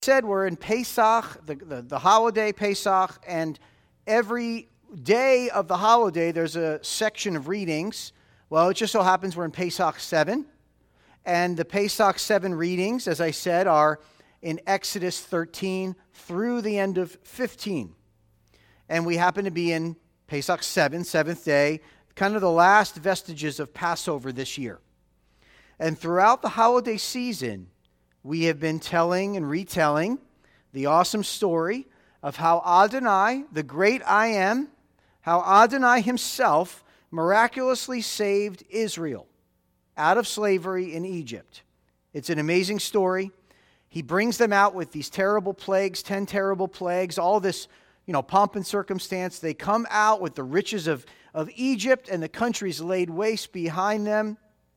Said we're in Pesach, the holiday Pesach, and every day of the holiday there's a section of readings. Well, it just so happens we're in Pesach 7, and the Pesach 7 readings, as I said, are in Exodus 13 through the end of 15. And we happen to be in Pesach 7, seventh day, kind of the last vestiges of Passover this year. And throughout the holiday season, we have been telling and retelling the awesome story of how Adonai, the great I Am, how Adonai himself miraculously saved Israel out of slavery in Egypt. It's an amazing story. He brings them out with these terrible plagues, 10 terrible plagues, all this, pomp and circumstance. They come out with the riches of Egypt, and the country's laid waste behind them.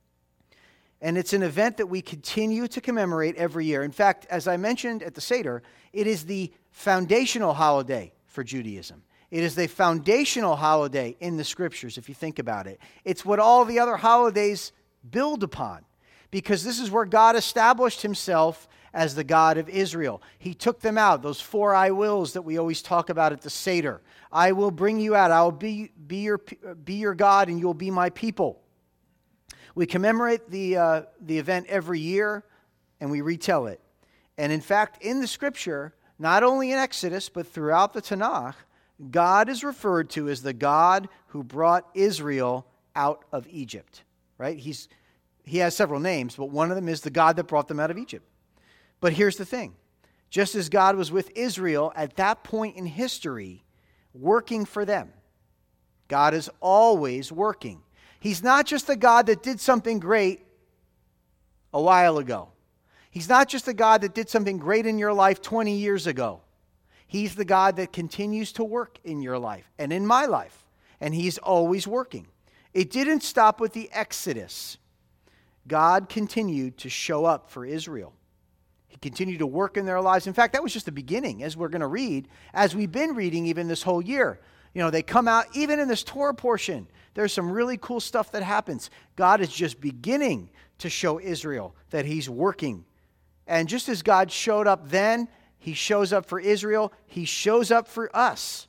And it's an event that we continue to commemorate every year. In fact, as I mentioned at the Seder, it is the foundational holiday for Judaism. It is the foundational holiday in the Scriptures, if you think about it. It's what all the other holidays build upon, because this is where God established himself as the God of Israel. He took them out, those 4 I wills that we always talk about at the Seder. I will bring you out. I will be your God, and you will be my people. We commemorate the event every year, and we retell it. And in fact, in the Scripture, not only in Exodus, but throughout the Tanakh, God is referred to as the God who brought Israel out of Egypt. Right? He has several names, but one of them is the God that brought them out of Egypt. But here's the thing. Just as God was with Israel at that point in history, working for them, God is always working. He's not just the God that did something great a while ago. He's not just the God that did something great in your life 20 years ago. He's the God that continues to work in your life and in my life. And he's always working. It didn't stop with the Exodus. God continued to show up for Israel. He continued to work in their lives. In fact, that was just the beginning, as we're going to read, as we've been reading even this whole year. They come out, even in this Torah portion, there's some really cool stuff that happens. God is just beginning to show Israel that he's working. And just as God showed up then, he shows up for Israel. He shows up for us.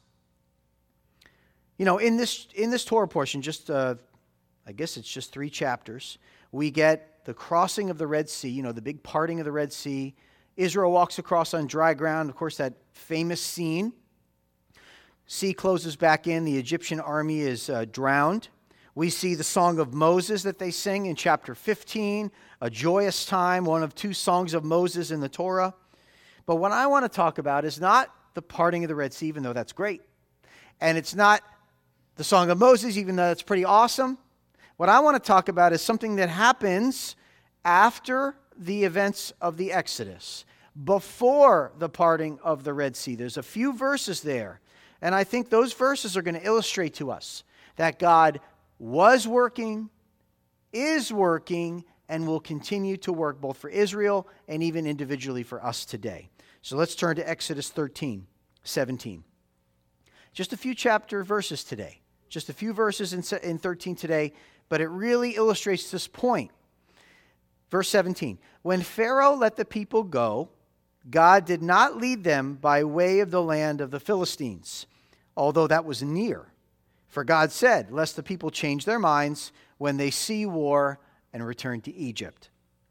In this Torah portion, I guess it's just 3 chapters, we get the crossing of the Red Sea, the big parting of the Red Sea. Israel walks across on dry ground. Of course, that famous scene. Sea closes back in. The Egyptian army is drowned. We see the Song of Moses that they sing in chapter 15, a joyous time, one of 2 songs of Moses in the Torah. But what I want to talk about is not the parting of the Red Sea, even though that's great. And it's not the Song of Moses, even though that's pretty awesome. What I want to talk about is something that happens after the events of the Exodus, before the parting of the Red Sea. There's a few verses there. And I think those verses are going to illustrate to us that God was working, is working, and will continue to work both for Israel and even individually for us today. So let's turn to Exodus 13:17. Just a few chapter verses today. Just a few verses in 13 today, but it really illustrates this point. Verse 17. When Pharaoh let the people go, God did not lead them by way of the land of the Philistines, although that was near. For God said, lest the people change their minds when they see war and return to Egypt.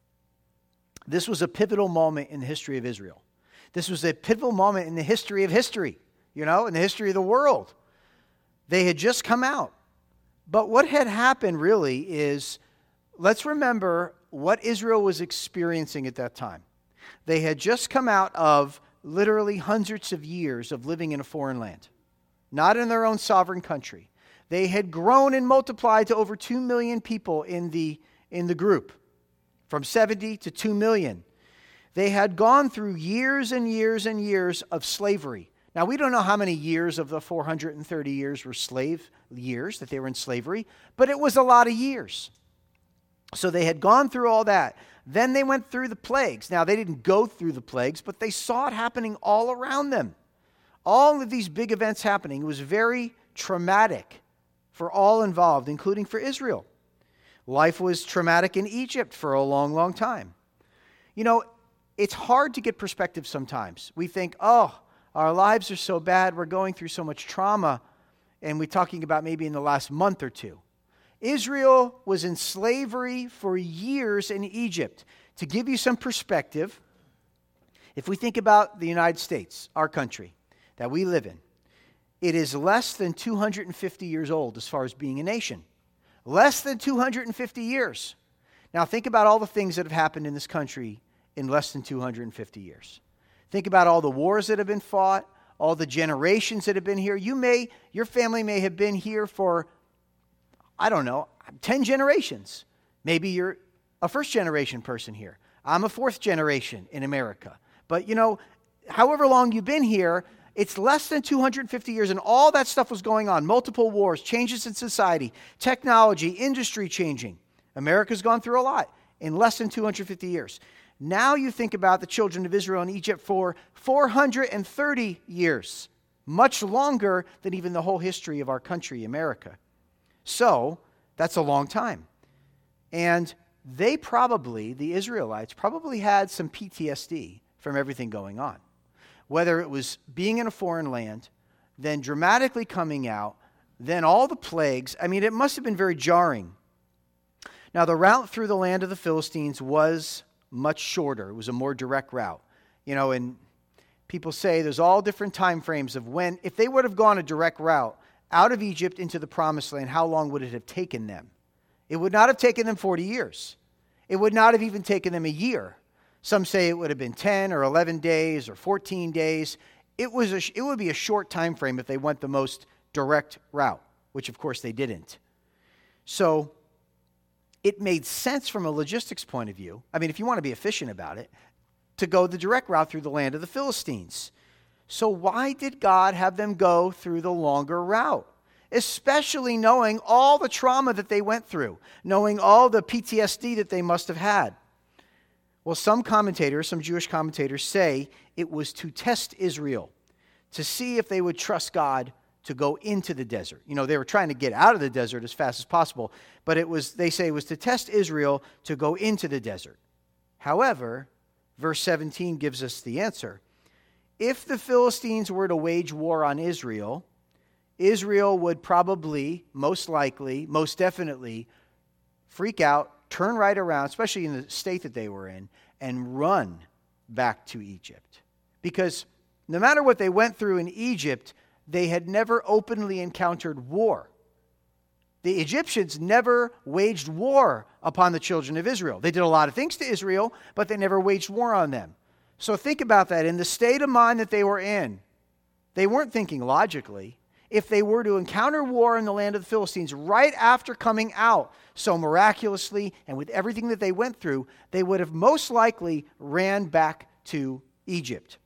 This was a pivotal moment in the history of Israel. This was a pivotal moment in the history of history, in the history of the world. They had just come out. But what had happened really is, let's remember what Israel was experiencing at that time. They had just come out of literally hundreds of years of living in a foreign land, not in their own sovereign country. They had grown and multiplied to over 2 million people in the group, from 70 to 2 million. They had gone through years and years and years of slavery. Now, we don't know how many years of the 430 years were slave years that they were in slavery, but it was a lot of years. So they had gone through all that. Then they went through the plagues. Now, they didn't go through the plagues, but they saw it happening all around them. All of these big events happening. It was very traumatic for all involved, including for Israel. Life was traumatic in Egypt for a long, long time. it's hard to get perspective sometimes. We think, oh, our lives are so bad, we're going through so much trauma, and we're talking about maybe in the last month or two. Israel was in slavery for years in Egypt. To give you some perspective, if we think about the United States, our country that we live in, it is less than 250 years old as far as being a nation. Less than 250 years. Now think about all the things that have happened in this country in less than 250 years. Think about all the wars that have been fought, all the generations that have been here. Your family may have been here for, 10 generations. Maybe you're a first generation person here. I'm a fourth generation in America. But however long you've been here, it's less than 250 years, and all that stuff was going on. Multiple wars, changes in society, technology, industry changing. America's gone through a lot in less than 250 years. Now you think about the children of Israel in Egypt for 430 years, much longer than even the whole history of our country, America. So, that's a long time. And the Israelites probably had some PTSD from everything going on. Whether it was being in a foreign land, then dramatically coming out, then all the plagues. It must have been very jarring. Now, the route through the land of the Philistines was much shorter. It was a more direct route. And people say there's all different time frames of when, if they would have gone a direct route out of Egypt into the Promised Land, how long would it have taken them? It would not have taken them 40 years. It would not have even taken them a year. Some say it would have been 10 or 11 days or 14 days. It would be a short time frame if they went the most direct route, which of course they didn't. So it made sense from a logistics point of view. If you want to be efficient about it, to go the direct route through the land of the Philistines. So why did God have them go through the longer route? Especially knowing all the trauma that they went through, knowing all the PTSD that they must have had. Well, some Jewish commentators say it was to test Israel, to see if they would trust God to go into the desert. They were trying to get out of the desert as fast as possible, but they say it was to test Israel to go into the desert. However, verse 17 gives us the answer. If the Philistines were to wage war on Israel, Israel would probably, most likely, most definitely, freak out, turn right around, especially in the state that they were in, and run back to Egypt. Because no matter what they went through in Egypt, they had never openly encountered war. The Egyptians never waged war upon the children of Israel. They did a lot of things to Israel, but they never waged war on them. So think about that. In the state of mind that they were in, they weren't thinking logically. If they were to encounter war in the land of the Philistines right after coming out, so miraculously and with everything that they went through, they would have most likely ran back to Egypt.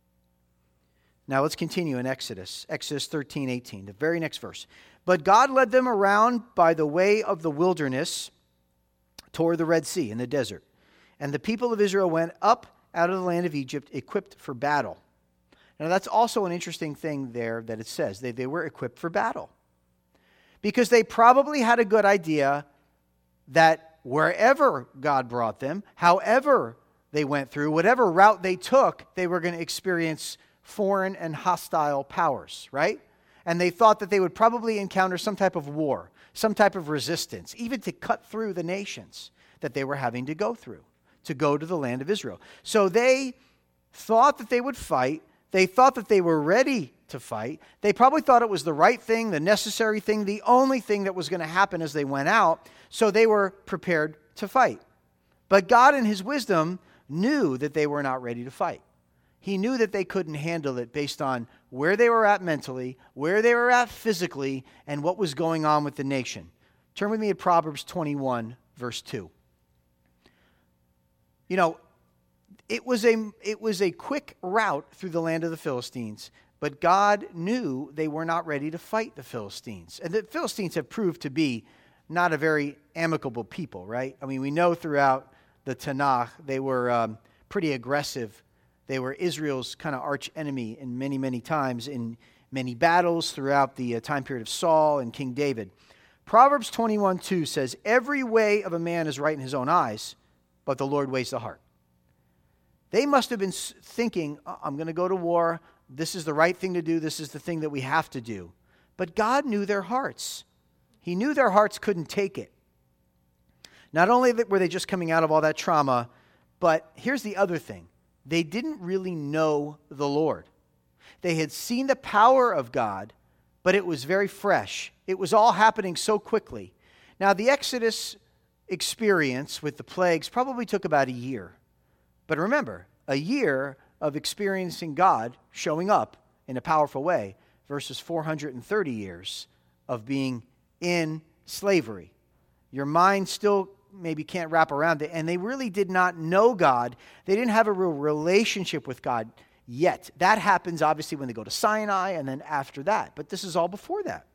Now let's continue in Exodus 13:18, the very next verse. But God led them around by the way of the wilderness toward the Red Sea in the desert. And the people of Israel went up out of the land of Egypt equipped for battle. Now that's also an interesting thing there that it says. They were equipped for battle. Because they probably had a good idea that wherever God brought them, however they went through, whatever route they took, they were going to experience foreign and hostile powers, right? And they thought that they would probably encounter some type of war, some type of resistance, even to cut through the nations that they were having to go through, to go to the land of Israel. So they thought that they would fight. They thought that they were ready to fight. They probably thought it was the right thing, the necessary thing, the only thing that was going to happen as they went out. So they were prepared to fight. But God in his wisdom knew that they were not ready to fight. He knew that they couldn't handle it based on where they were at mentally, where they were at physically, and what was going on with the nation. Turn with me to Proverbs 21, verse 2. It was a quick route through the land of the Philistines, but God knew they were not ready to fight the Philistines. And the Philistines have proved to be not a very amicable people, right? We know throughout the Tanakh they were pretty aggressive. They were Israel's kind of arch enemy in many, many times in many battles throughout the time period of Saul and King David. Proverbs 21:2 says, "Every way of a man is right in his own eyes, but the Lord weighs the heart." They must have been thinking, I'm going to go to war. This is the right thing to do. This is the thing that we have to do. But God knew their hearts. He knew their hearts couldn't take it. Not only were they just coming out of all that trauma, but here's the other thing. They didn't really know the Lord. They had seen the power of God, but it was very fresh. It was all happening so quickly. Now, the Exodus experience with the plagues probably took about a year. But remember, a year of experiencing God showing up in a powerful way versus 430 years of being in slavery. Your mind still maybe can't wrap around it, and they really did not know God. They didn't have a real relationship with God yet. That happens obviously when they go to Sinai and then after that, but this is all before that.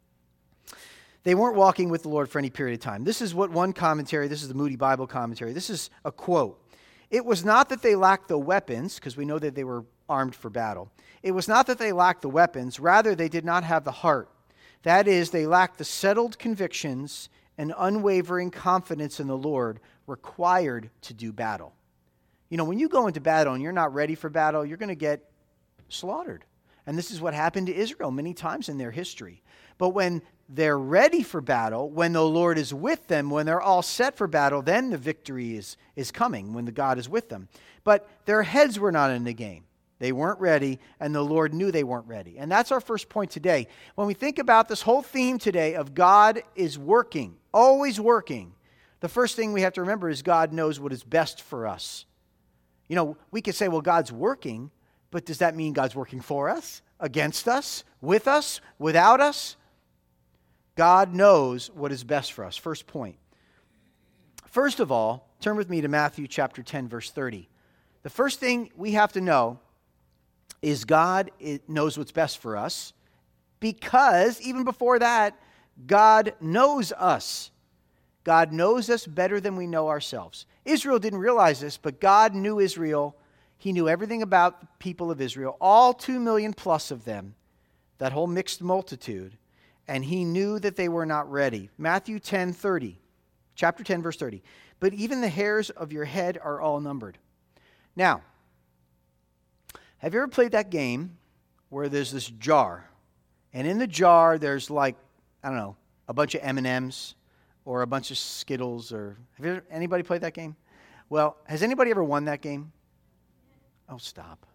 They weren't walking with the Lord for any period of time. This is what one commentary, this is the Moody Bible commentary, this is a quote. It was not that they lacked the weapons, because we know that they were armed for battle. It was not that they lacked the weapons, rather they did not have the heart. That is, they lacked the settled convictions and unwavering confidence in the Lord required to do battle. You know, when you go into battle and you're not ready for battle, you're going to get slaughtered. And this is what happened to Israel many times in their history. But when they're ready for battle, when the Lord is with them, when they're all set for battle, then the victory is coming, when the God is with them. But their heads were not in the game. They weren't ready, and the Lord knew they weren't ready. And that's our first point today. When we think about this whole theme today of God is working, always working, the first thing we have to remember is God knows what is best for us. You know, we could say, well, God's working, but does that mean God's working for us, against us, without us? God knows what is best for us. First point. First of all, turn with me to Matthew chapter 10, verse 30. The first thing we have to know is God knows what's best for us, because even before that, God knows us. God knows us better than we know ourselves. Israel didn't realize this, but God knew Israel. He knew everything about the people of Israel, all 2 million plus of them, that whole mixed multitude, and he knew that they were not ready. Matthew 10:30, chapter 10, verse 30. But even the hairs of your head are all numbered. Now, have you ever played that game where there's this jar, and in the jar there's like, I don't know, a bunch of M&Ms or a bunch of Skittles, or anybody played that game? Well, has anybody ever won that game? Oh, stop.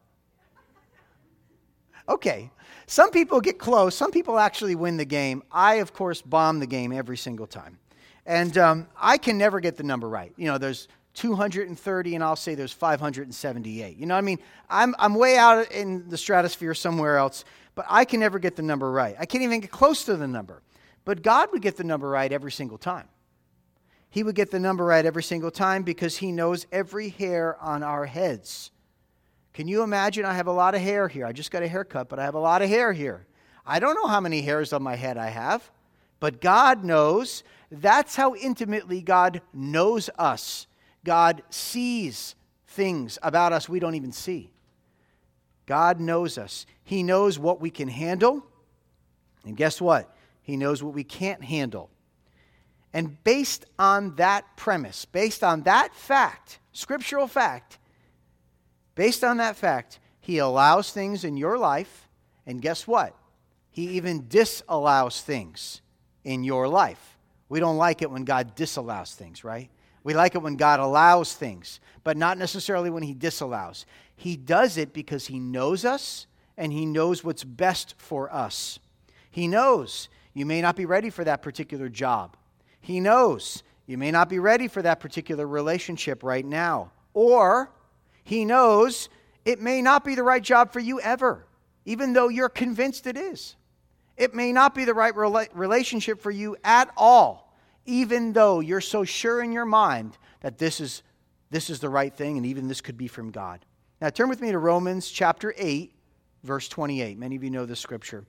Okay, some people get close. Some people actually win the game. I, of course, bomb the game every single time. And I can never get the number right. You know, there's 230, and I'll say there's 578. You know what I mean? I'm way out in the stratosphere somewhere else, but I can never get the number right. I can't even get close to the number. But God would get the number right every single time. He would get the number right every single time because he knows every hair on our heads. Can you imagine? I have a lot of hair here. I just got a haircut, but I have a lot of hair here. I don't know how many hairs on my head I have, but God knows. That's how intimately God knows us. God sees things about us we don't even see. God knows us. He knows what we can handle. And guess what? He knows what we can't handle. And based on that premise, based on that fact, scriptural fact, based on that fact, he allows things in your life, and guess what? He even disallows things in your life. We don't like it when God disallows things, right? We like it when God allows things, but not necessarily when he disallows. He does it because he knows us, and he knows what's best for us. He knows you may not be ready for that particular job. He knows you may not be ready for that particular relationship right now. Or he knows it may not be the right job for you ever, even though you're convinced it is. It may not be the right relationship for you at all, even though you're so sure in your mind that this is the right thing, and even this could be from God. Now turn with me to Romans chapter 8, verse 28. Many of you know this scripture.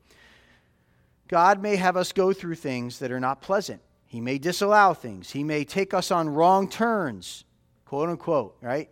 God may have us go through things that are not pleasant. He may disallow things. He may take us on wrong turns, quote unquote, right?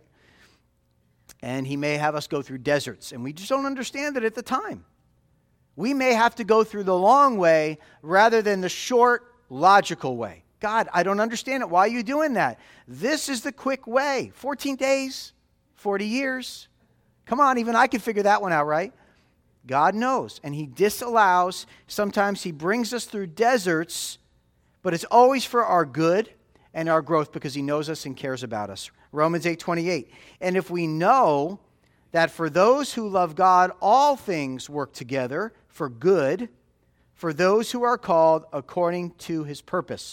And he may have us go through deserts, and we just don't understand it at the time. We may have to go through the long way rather than the short, logical way. God, I don't understand it. Why are you doing that? This is the quick way. 14 days, 40 years. Come on, even I can figure that one out, right? God knows, and he disallows. Sometimes he brings us through deserts, but it's always for our good and our growth because he knows us and cares about us. Romans 8:28. And if we know that for those who love God, all things work together for good, for those who are called according to his purpose.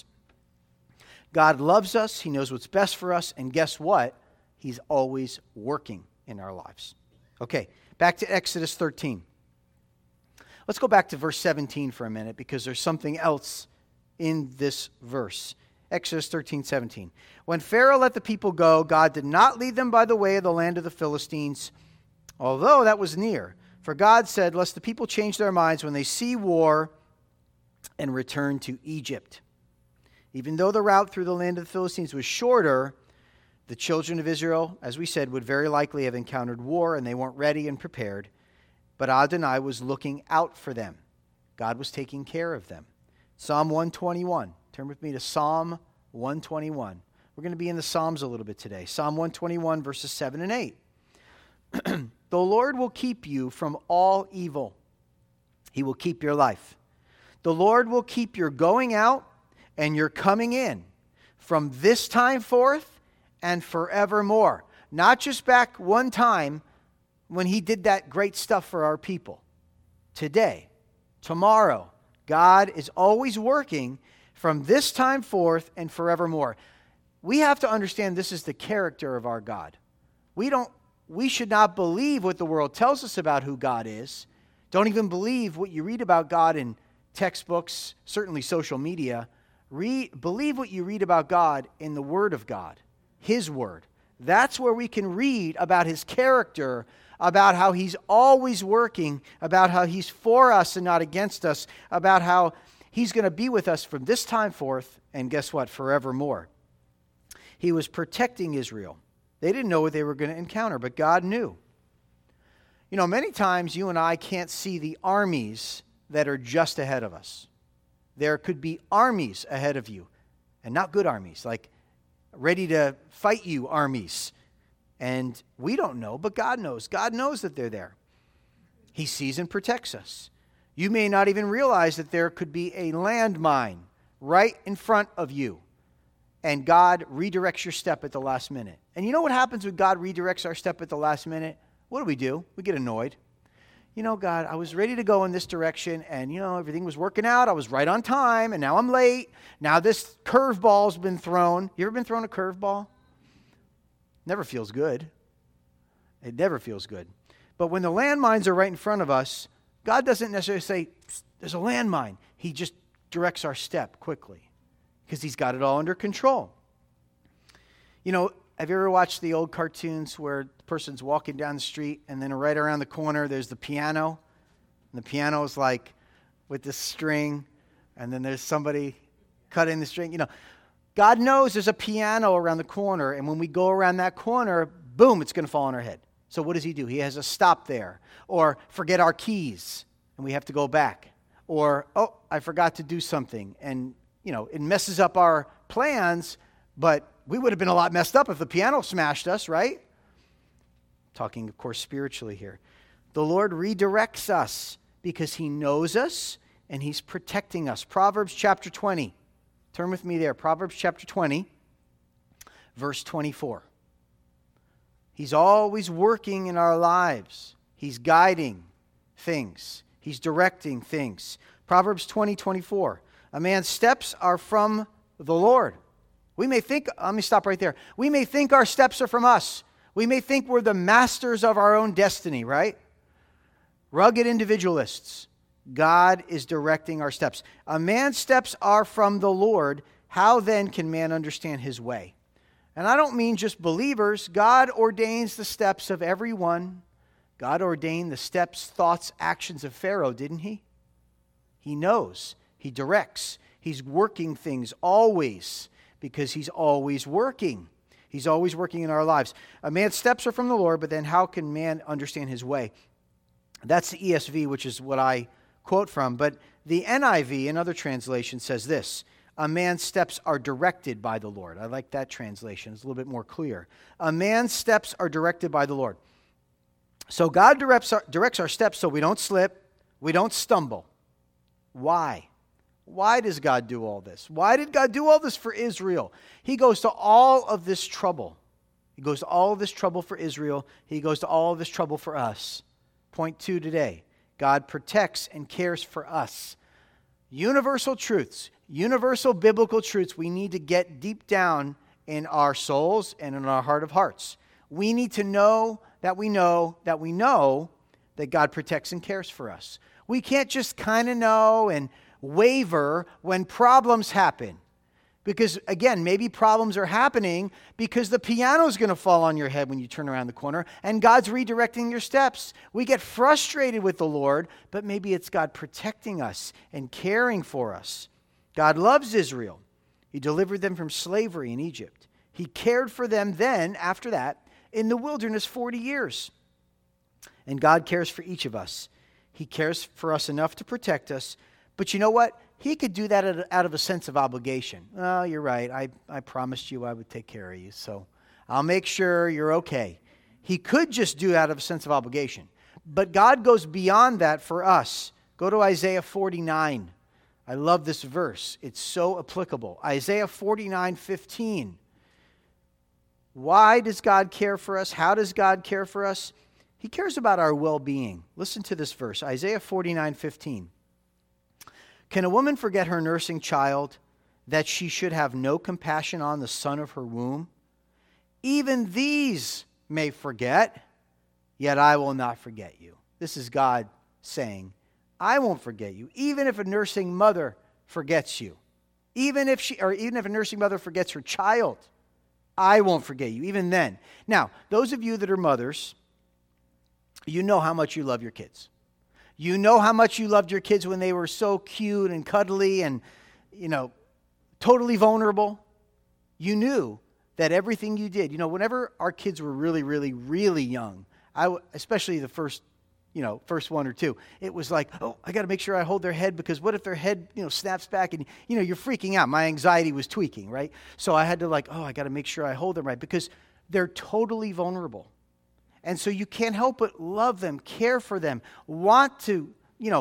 God loves us, he knows what's best for us, and guess what? He's always working in our lives. Okay, back to Exodus 13. Let's go back to verse 17 for a minute because there's something else in this verse. Exodus 13:17. When Pharaoh let the people go, God did not lead them by the way of the land of the Philistines, although that was near. For God said, lest the people change their minds when they see war and return to Egypt. Even though the route through the land of the Philistines was shorter, the children of Israel, as we said, would very likely have encountered war, and they weren't ready and prepared. But Adonai was looking out for them. God was taking care of them. Psalm 121. Turn with me to Psalm 121. We're going to be in the Psalms a little bit today. Psalm 121, verses 7 and 8. The Lord will keep you from all evil. He will keep your life. The Lord will keep your going out and your coming in from this time forth and forevermore. Not just back one time when he did that great stuff for our people. Today, tomorrow, God is always working from this time forth and forevermore. We have to understand this is the character of our God. We should not believe what the world tells us about who God is. Don't even believe what you read about God in textbooks, certainly social media. Believe what you read about God in the Word of God, His Word. That's where we can read about His character, about how He's always working, about how He's for us and not against us, about how He's going to be with us from this time forth, and guess what? Forevermore. He was protecting Israel. They didn't know what they were going to encounter, but God knew. You know, many times you and I can't see the armies that are just ahead of us. There could be armies ahead of you, and not good armies, like ready to fight you armies. And we don't know, but God knows. God knows that they're there. He sees and protects us. You may not even realize that there could be a landmine right in front of you, and God redirects your step at the last minute. And you know what happens when God redirects our step at the last minute? What do? We get annoyed. You know, God, I was ready to go in this direction, and, you know, everything was working out. I was right on time, and now I'm late. Now this curveball's been thrown. You ever been thrown a curveball? Never feels good. It never feels good. But when the landmines are right in front of us, God doesn't necessarily say, there's a landmine. He just directs our step quickly because He's got it all under control. You know, have you ever watched the old cartoons where the person's walking down the street and then right around the corner there's the piano? And the piano is like with this string, and then there's somebody cutting the string. You know, God knows there's a piano around the corner, and when we go around that corner, boom, it's going to fall on our head. So what does He do? He has us stop there. Or forget our keys, and we have to go back. Or, oh, I forgot to do something. And, you know, it messes up our plans, but we would have been a lot messed up if the piano smashed us, right? Talking, of course, spiritually here. The Lord redirects us because He knows us and He's protecting us. Proverbs chapter 20. Turn with me there. Proverbs chapter 20, verse 24. He's always working in our lives. He's guiding things. He's directing things. Proverbs 20:24. A man's steps are from the Lord. We may think, let me stop right there. We may think our steps are from us. We may think we're the masters of our own destiny, right? Rugged individualists. God is directing our steps. A man's steps are from the Lord. How then can man understand his way? And I don't mean just believers. God ordains the steps of everyone. God ordained the steps, thoughts, actions of Pharaoh, didn't He? He knows. He directs. He's working things always because He's always working. He's always working in our lives. A man's steps are from the Lord, but then how can man understand his way? That's the ESV, which is what I quote from. But the NIV, another translation, says this: A man's steps are directed by the Lord. I like that translation. It's a little bit more clear. A man's steps are directed by the Lord. So God directs our steps so we don't slip, we don't stumble. Why? Why does God do all this? Why did God do all this for Israel? He goes to all of this trouble. He goes to all of this trouble for Israel. He goes to all of this trouble for us. Point 2 today. God protects and cares for us. Universal truths, universal biblical truths we need to get deep down in our souls and in our heart of hearts. We need to know that we know that we know that God protects and cares for us. We can't just kind of know and waver when problems happen. Because, again, maybe problems are happening because the piano is going to fall on your head when you turn around the corner, and God's redirecting your steps. We get frustrated with the Lord, but maybe it's God protecting us and caring for us. God loves Israel. He delivered them from slavery in Egypt. He cared for them then, after that, in the wilderness 40 years. And God cares for each of us. He cares for us enough to protect us. But you know what? He could do that out of a sense of obligation. Oh, you're right. I promised you I would take care of you, so I'll make sure you're okay. He could just do it out of a sense of obligation. But God goes beyond that for us. Go to Isaiah 49. I love this verse. It's so applicable. Isaiah 49:15. Why does God care for us? How does God care for us? He cares about our well-being. Listen to this verse, Isaiah 49:15. Can a woman forget her nursing child, that she should have no compassion on the son of her womb? Even these may forget, yet I will not forget you. This is God saying, I won't forget you. Even if a nursing mother forgets you, even if a nursing mother forgets her child, I won't forget you, even then. Now, those of you that are mothers, you know how much you love your kids. You know how much you loved your kids when they were so cute and cuddly and, totally vulnerable. You knew that everything you did, whenever our kids were really, really, really young, especially the first one or two, it was like, oh, I got to make sure I hold their head, because what if their head, snaps back and, you're freaking out. My anxiety was tweaking, right? So I had to I got to make sure I hold them right, because they're totally vulnerable. And so you can't help but love them, care for them, want to,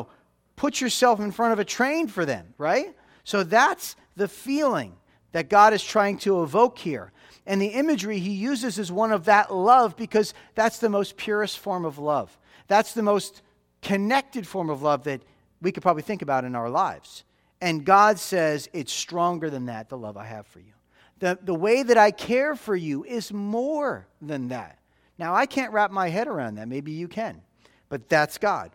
put yourself in front of a train for them, right? So that's the feeling that God is trying to evoke here. And the imagery he uses is one of that love, because that's the most purest form of love. That's the most connected form of love that we could probably think about in our lives. And God says it's stronger than that, the love I have for you. The way that I care for you is more than that. Now, I can't wrap my head around that. Maybe you can. But that's God.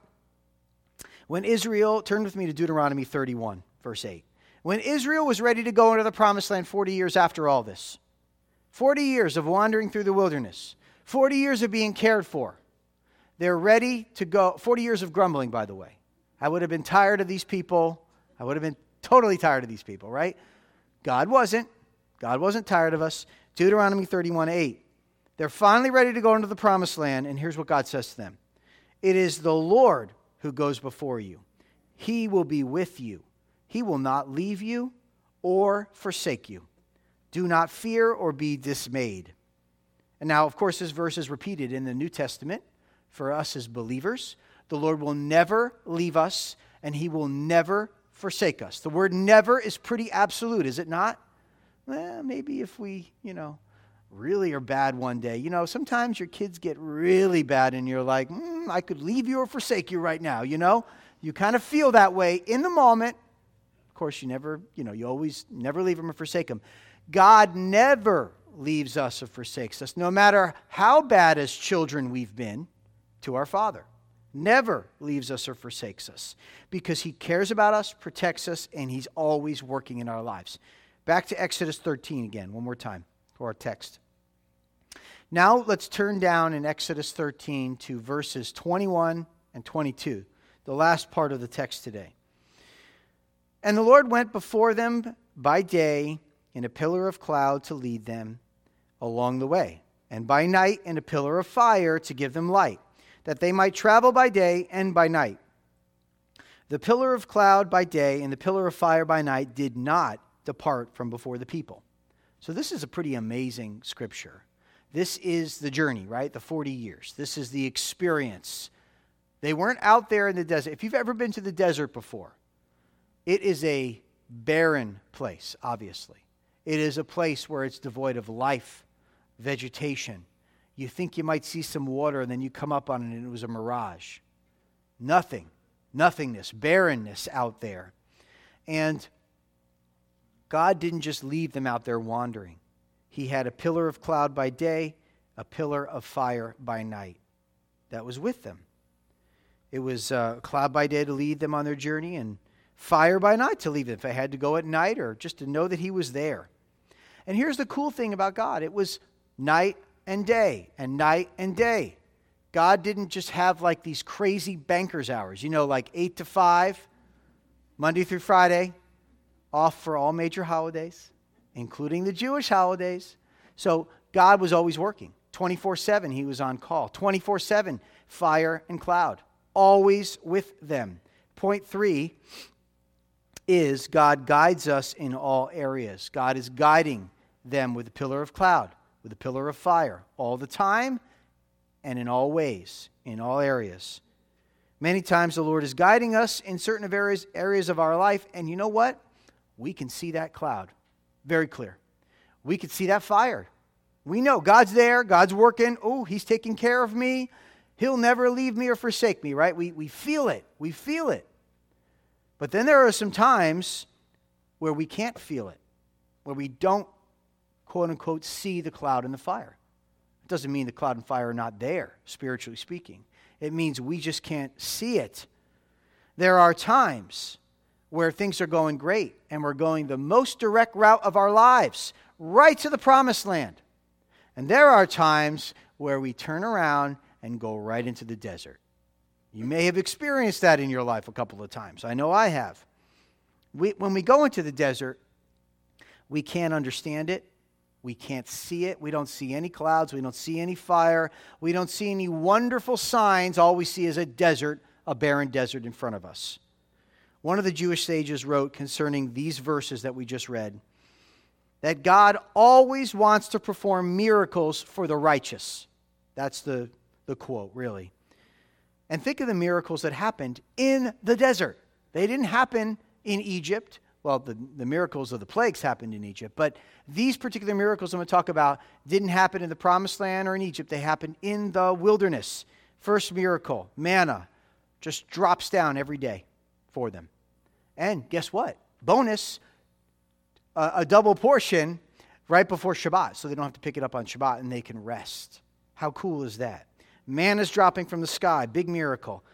When Israel, turn with me to Deuteronomy 31, verse 8. When Israel was ready to go into the promised land 40 years after all this, 40 years of wandering through the wilderness, 40 years of being cared for, they're ready to go. 40 years of grumbling, by the way. I would have been tired of these people. I would have been totally tired of these people, right? God wasn't. God wasn't tired of us. Deuteronomy 31:8. They're finally ready to go into the promised land, and here's what God says to them. It is the Lord who goes before you. He will be with you. He will not leave you or forsake you. Do not fear or be dismayed. And now, of course, this verse is repeated in the New Testament for us as believers. The Lord will never leave us, and he will never forsake us. The word never is pretty absolute, is it not? Well, maybe if we, really are bad one day. Sometimes your kids get really bad and you're like, I could leave you or forsake you right now, You kind of feel that way in the moment. Of course, you always never leave them or forsake them. God never leaves us or forsakes us, no matter how bad as children we've been to our Father. Never leaves us or forsakes us, because he cares about us, protects us, and he's always working in our lives. Back to Exodus 13 again, one more time, for our text. Now let's turn down in Exodus 13 to verses 21 and 22, the last part of the text today. And the Lord went before them by day in a pillar of cloud to lead them along the way, and by night in a pillar of fire to give them light, that they might travel by day and by night. The pillar of cloud by day and the pillar of fire by night did not depart from before the people. So this is a pretty amazing scripture. This is the journey, right? The 40 years. This is the experience. They weren't out there in the desert. If you've ever been to the desert before, it is a barren place, obviously. It is a place where it's devoid of life, vegetation. You think you might see some water, and then you come up on it, and it was a mirage. Nothing, nothingness, barrenness out there. And God didn't just leave them out there wandering. He had a pillar of cloud by day, a pillar of fire by night that was with them. It was a cloud by day to lead them on their journey, and fire by night to lead them if they had to go at night, or just to know that he was there. And here's the cool thing about God. It was night and day, and night and day. God didn't just have like these crazy banker's hours, like 8 to 5, Monday through Friday, off for all major holidays, including the Jewish holidays. So God was always working. 24/7 he was on call. 24/7 fire and cloud, always with them. Point 3 is God guides us in all areas. God is guiding them with a pillar of cloud, with a pillar of fire, all the time and in all ways, in all areas. Many times the Lord is guiding us in certain areas of our life, and you know what? We can see that cloud very clear. We can see that fire. We know God's there, God's working. Oh, he's taking care of me. He'll never leave me or forsake me, right? We feel it. We feel it. But then there are some times where we can't feel it, where we don't, quote unquote, see the cloud and the fire. It doesn't mean the cloud and fire are not there, spiritually speaking. It means we just can't see it. There are times where things are going great and we're going the most direct route of our lives, right to the promised land. And there are times where we turn around and go right into the desert. You may have experienced that in your life a couple of times. I know I have. When we go into the desert, we can't understand it. We can't see it. We don't see any clouds. We don't see any fire. We don't see any wonderful signs. All we see is a desert, a barren desert in front of us. One of the Jewish sages wrote concerning these verses that we just read, that God always wants to perform miracles for the righteous. That's the quote, really. And think of the miracles that happened in the desert. They didn't happen in Egypt. Well, the miracles of the plagues happened in Egypt. But these particular miracles I'm going to talk about didn't happen in the Promised Land or in Egypt. They happened in the wilderness. First miracle, manna, just drops down every day for them. And guess what? Bonus, a double portion right before Shabbat. So they don't have to pick it up on Shabbat and they can rest. How cool is that? Manna's dropping from the sky, big miracle.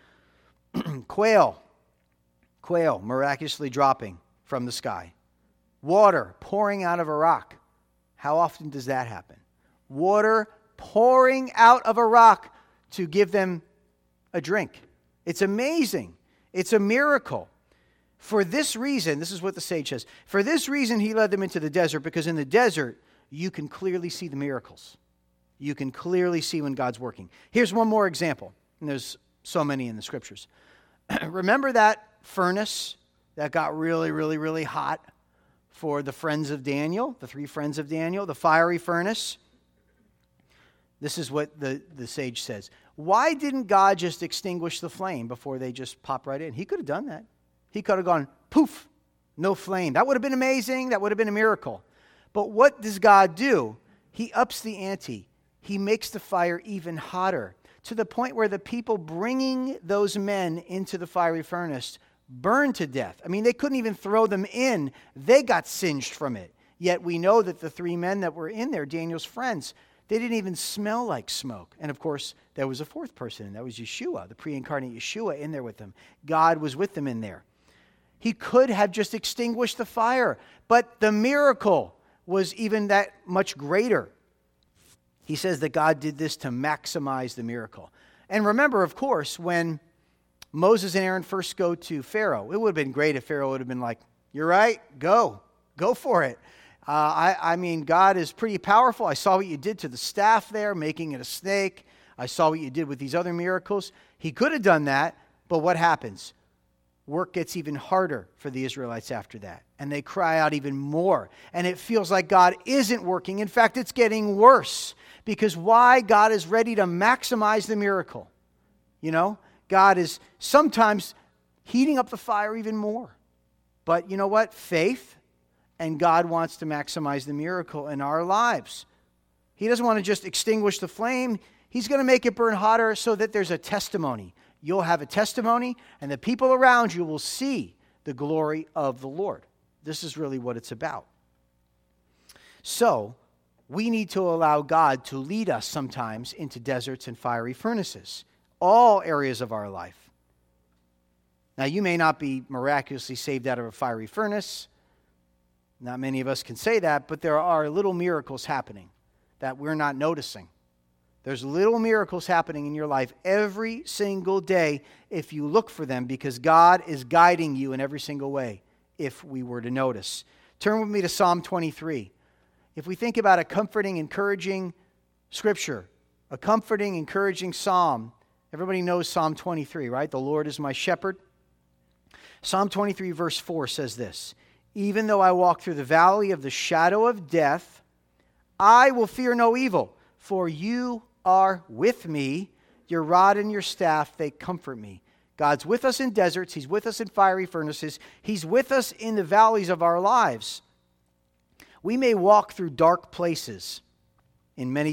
Quail miraculously dropping from the sky. Water pouring out of a rock. How often does that happen? Water pouring out of a rock to give them a drink. It's amazing. It's a miracle. For this reason, this is what the sage says, for this reason he led them into the desert, because in the desert you can clearly see the miracles. You can clearly see when God's working. Here's one more example, and there's so many in the scriptures. Remember that furnace that got really, really, really hot for the friends of Daniel, the 3 friends of Daniel, the fiery furnace? This is what the sage says. Why didn't God just extinguish the flame before they just pop right in? He could have done that. He could have gone, poof, no flame. That would have been amazing. That would have been a miracle. But what does God do? He ups the ante. He makes the fire even hotter, to the point where the people bringing those men into the fiery furnace burned to death. I mean, they couldn't even throw them in. They got singed from it. Yet we know that the 3 men that were in there, Daniel's friends, they didn't even smell like smoke. And of course, there was a 4th person, and that was Yeshua, the pre-incarnate Yeshua, in there with them. God was with them in there. He could have just extinguished the fire, but the miracle was even that much greater. He says that God did this to maximize the miracle. And remember, of course, when Moses and Aaron first go to Pharaoh, it would have been great if Pharaoh would have been like, you're right, go for it. I mean, God is pretty powerful. I saw what you did to the staff there, making it a snake. I saw what you did with these other miracles. He could have done that, but what happens? work gets even harder for the Israelites after that. And they cry out even more. And it feels like God isn't working. In fact, it's getting worse. Because why? God is ready to maximize the miracle. You know, God is sometimes heating up the fire even more. But you know what? Faith, and God wants to maximize the miracle in our lives. He doesn't want to just extinguish the flame. He's going to make it burn hotter so that there's a testimony. You'll have a testimony, and the people around you will see the glory of the Lord. This is really what it's about. So, we need to allow God to lead us sometimes into deserts and fiery furnaces. All areas of our life. Now, you may not be miraculously saved out of a fiery furnace. Not many of us can say that, but there are little miracles happening that we're not noticing. There's little miracles happening in your life every single day if you look for them, because God is guiding you in every single way if we were to notice. Turn with me to Psalm 23. If we think about a comforting, encouraging scripture, a comforting, encouraging psalm, everybody knows Psalm 23, right? The Lord is my shepherd. Psalm 23 verse 4 says this, "Even though I walk through the valley of the shadow of death, I will fear no evil, for you are with me. Your rod and your staff, they comfort me." God's with us in deserts. He's with us in fiery furnaces. He's with us in the valleys of our lives. We may walk through dark places in many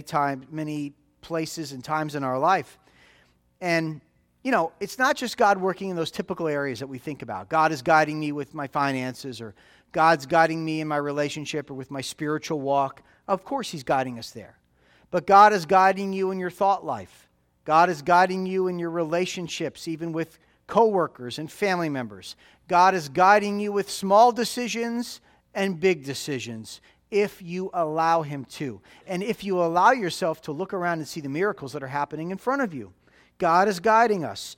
places and times in our life. And, you know, it's not just God working in those typical areas that we think about. God is guiding me with my finances, or God's guiding me in my relationship or with my spiritual walk. Of course, He's guiding us there. But God is guiding you in your thought life. God is guiding you in your relationships, even with coworkers and family members. God is guiding you with small decisions and big decisions if you allow Him to. And if you allow yourself to look around and see the miracles that are happening in front of you. God is guiding us.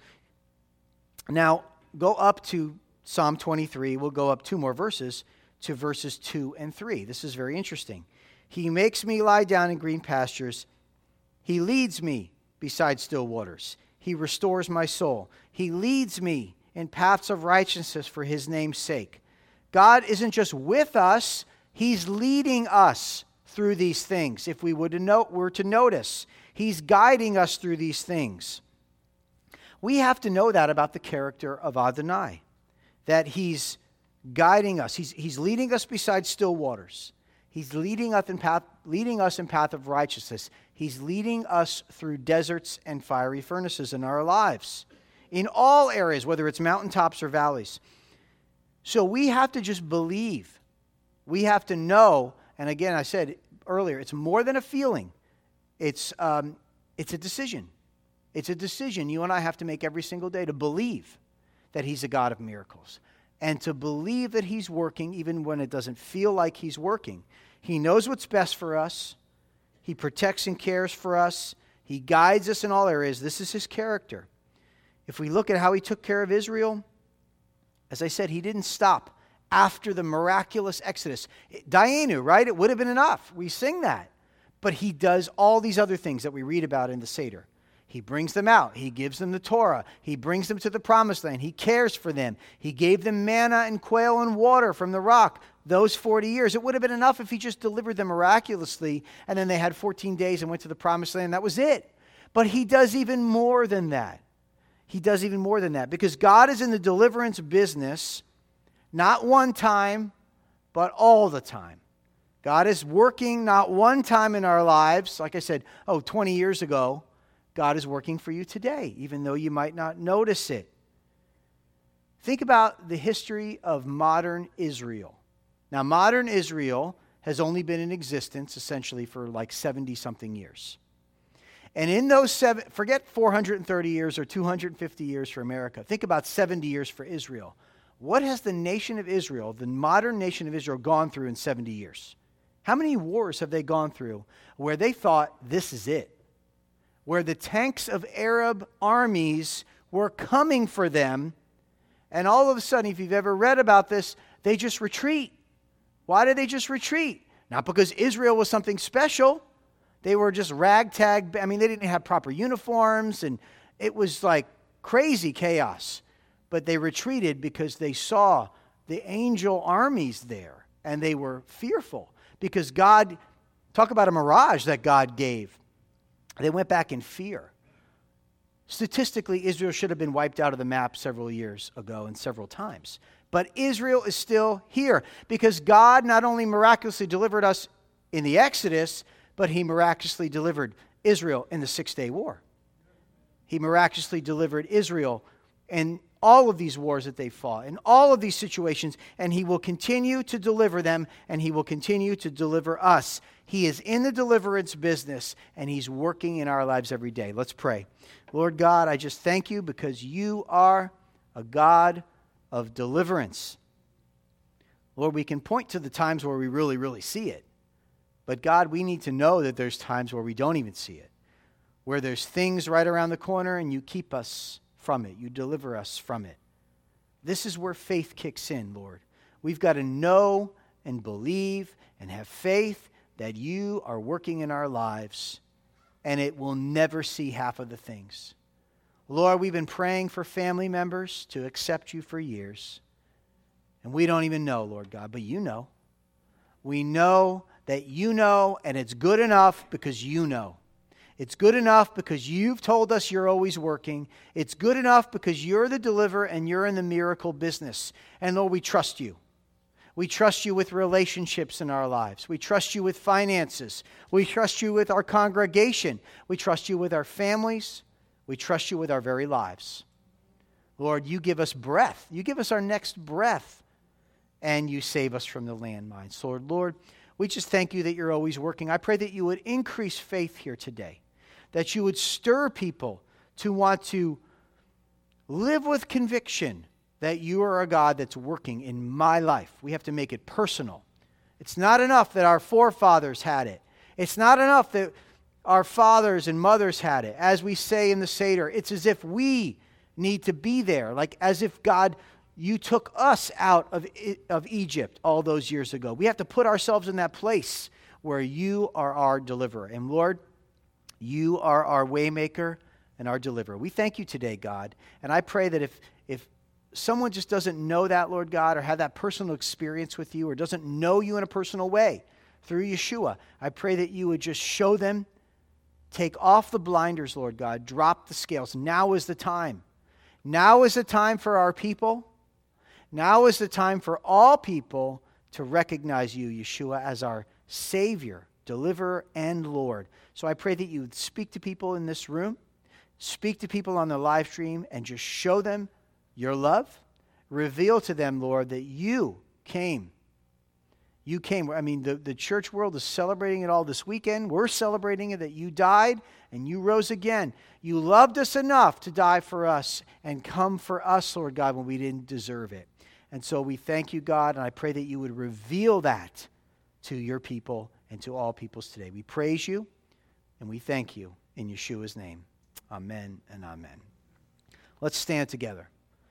Now, go up to Psalm 23. We'll go up 2 more verses to verses 2 and 3. This is very interesting. "He makes me lie down in green pastures. He leads me beside still waters. He restores my soul. He leads me in paths of righteousness for His name's sake." God isn't just with us, He's leading us through these things. If we were to notice, He's guiding us through these things. We have to know that about the character of Adonai, that He's guiding us. He's leading us beside still waters. He's leading us in path of righteousness. He's leading us through deserts and fiery furnaces in our lives, in all areas, whether it's mountaintops or valleys. So we have to just believe. We have to know, and again, I said earlier, it's more than a feeling. It's a decision. It's a decision you and I have to make every single day to believe that He's a God of miracles and to believe that He's working even when it doesn't feel like He's working. He knows what's best for us. He protects and cares for us. He guides us in all areas. This is His character. If we look at how He took care of Israel, as I said, He didn't stop after the miraculous exodus. Dayenu, right? It would have been enough. We sing that. But He does all these other things that we read about in the Seder. He brings them out. He gives them the Torah. He brings them to the promised land. He cares for them. He gave them manna and quail and water from the rock those 40 years. It would have been enough if He just delivered them miraculously and then they had 14 days and went to the promised land. That was it. But He does even more than that. He does even more than that because God is in the deliverance business, not one time, but all the time. God is working not one time in our lives. Like I said, 20 years ago, God is working for you today, even though you might not notice it. Think about the history of modern Israel. Now, modern Israel has only been in existence essentially for like 70-something years. And in those forget 430 years or 250 years for America. Think about 70 years for Israel. What has the nation of Israel, the modern nation of Israel, gone through in 70 years? How many wars have they gone through where they thought this is it? Where the tanks of Arab armies were coming for them, and all of a sudden, if you've ever read about this, they just retreat. Why did they just retreat? Not because Israel was something special. They were just ragtag. I mean, they didn't have proper uniforms, and it was like crazy chaos. but they retreated because they saw the angel armies there, and they were fearful because God, talk about a mirage that God gave. They went back in fear. Statistically, Israel should have been wiped out of the map several years ago and several times. But Israel is still here because God not only miraculously delivered us in the Exodus, but he miraculously delivered Israel in the 6-day war. He miraculously delivered Israel in all of these wars that they fought, in all of these situations, and he will continue to deliver them, and he will continue to deliver us. He is in the deliverance business, and he's working in our lives every day. Let's pray. Lord God, I just thank you because you are a God of deliverance. Lord, we can point to the times where we really, really see it. But God, we need to know that there's times where we don't even see it, where there's things right around the corner and you keep us from it. You deliver us from it. This is where faith kicks in, Lord. We've got to know and believe and have faith that you are working in our lives, and it will never see half of the things. Lord, we've been praying for family members to accept you for years, and we don't even know, Lord God, but you know. We know that you know, and it's good enough because you know. It's good enough because you've told us you're always working. It's good enough because you're the deliverer and you're in the miracle business. And Lord, we trust you. We trust you with relationships in our lives. We trust you with finances. We trust you with our congregation. We trust you with our families. We trust you with our very lives. Lord, you give us breath. You give us our next breath. And you save us from the landmines. So, Lord, we just thank you that you're always working. I pray that you would increase faith here today. That you would stir people to want to live with conviction that you are a God that's working in my life. We have to make it personal. It's not enough that our forefathers had it. It's not enough that our fathers and mothers had it. As we say in the Seder, it's as if we need to be there. Like as if God, you took us out of Egypt all those years ago. We have to put ourselves in that place where you are our deliverer. And Lord, you are our waymaker and our deliverer. We thank you today, God. And I pray that if someone just doesn't know that, Lord God, or have that personal experience with you, or doesn't know you in a personal way through Yeshua, I pray that you would just show them, take off the blinders, Lord God, drop the scales. Now is the time. Now is the time for our people. Now is the time for all people to recognize you, Yeshua, as our Savior, deliverer, and Lord. So I pray that you would speak to people in this room, speak to people on the live stream, and just show them your love. Reveal to them, Lord, that you came. You came. I mean, the church world is celebrating it all this weekend. We're celebrating it that you died and you rose again. You loved us enough to die for us and come for us, Lord God, when we didn't deserve it. And so we thank you, God, and I pray that you would reveal that to your people and to all peoples today. We praise you and we thank you in Yeshua's name. Amen and amen. Let's stand together.